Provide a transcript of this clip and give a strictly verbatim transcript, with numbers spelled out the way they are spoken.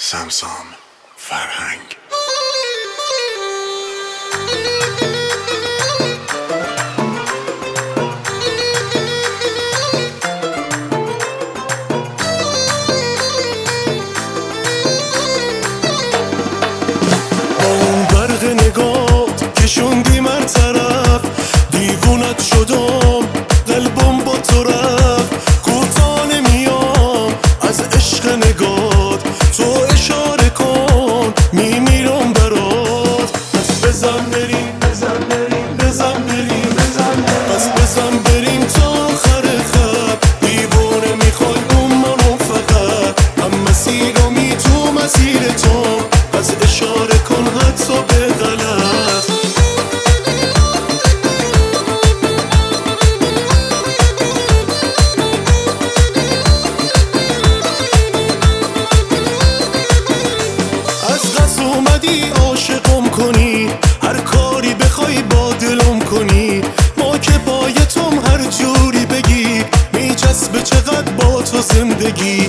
سمسام فرهنگ. برق نگات کشوندی من طرف، دیوونت شدم قلبم با تو رفت. کوتا نمیام از عشق نگات، تو اشاره کن میمیرم برات. پس بزن بریم بزن بریم بزن بریم بزن پس بزن بریم تا آخر خط. دیوونه میخوای اون منو فقط، هم مسیرمی تو مسیر تو. پس اشاره کن حتی به غلط. از قصد اومدی عاشقم کنی، هر کاری بخوای با دلم کنی. ما که پای توم هر جوری بگی، میچسبه چقدر با تو زندگی.